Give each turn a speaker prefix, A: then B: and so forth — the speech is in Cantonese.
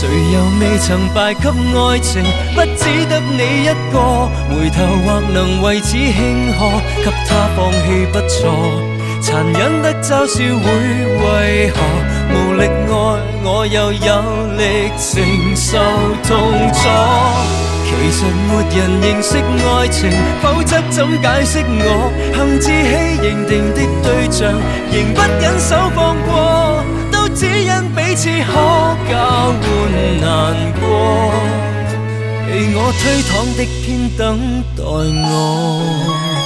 A: 谁又未曾败给爱情？不只得你一个，回头或能为此庆贺，给他放弃不错。残忍的嘲笑会为何？无力爱我又有力承受痛楚。其实没人认识爱情，否则怎解释我幸自欺认定的对象，仍不忍手放过，都只因彼此可交换難過，被我推搪的偏等待我。